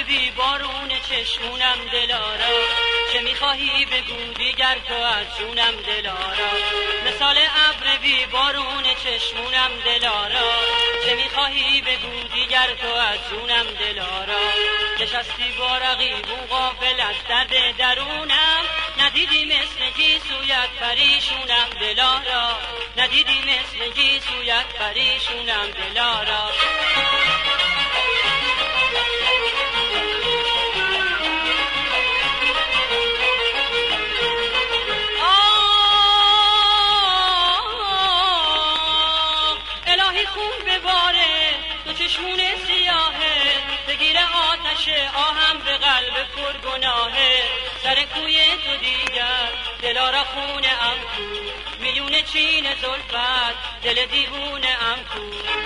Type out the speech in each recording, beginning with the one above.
بی بارون چشمونم دلارا، چه میخواهی بگو دیگر تو از جونم دلارا. مثال ابر بی بارون چشمونم دلارا، چه میخواهی بگو دیگر تو از جونم دلارا. نشستی با رقیبون غافل از درد درونم، ندیدی مثل گیسویت پریشونم دلارا، ندیدی مثل گیسویت پریشونم دلارا. الهی خون بباره تو چشمون سیاهه، بگیره آتش آهم به قلب پرگناهه. سر کوی تو دیگر دلارا خونه ام کو، میونه چین زلفت دل دیوونه ام کو.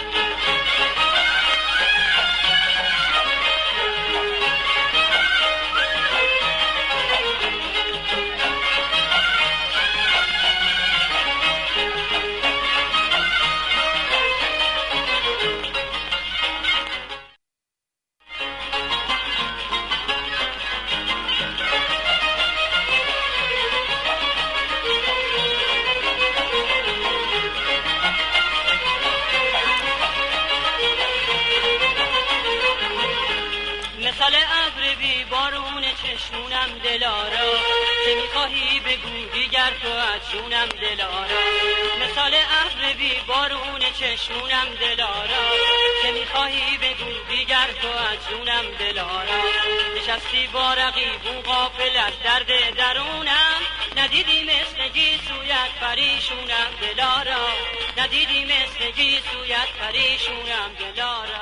مثال ابر بی بارون چشمونم دلارا، چه میخواهی بگو دیگر تو از جونم دلارا. مثال ابر بی بارون چشمونم دلارا، چه میخواهی بگو دیگر تو از جونم دلارا. نشستی با رقیبون غافل از درد درونم، ندیدی مثل گیسویت پریشونم دلارا، ندیدی مثل گیسویت پریشونم دلارا.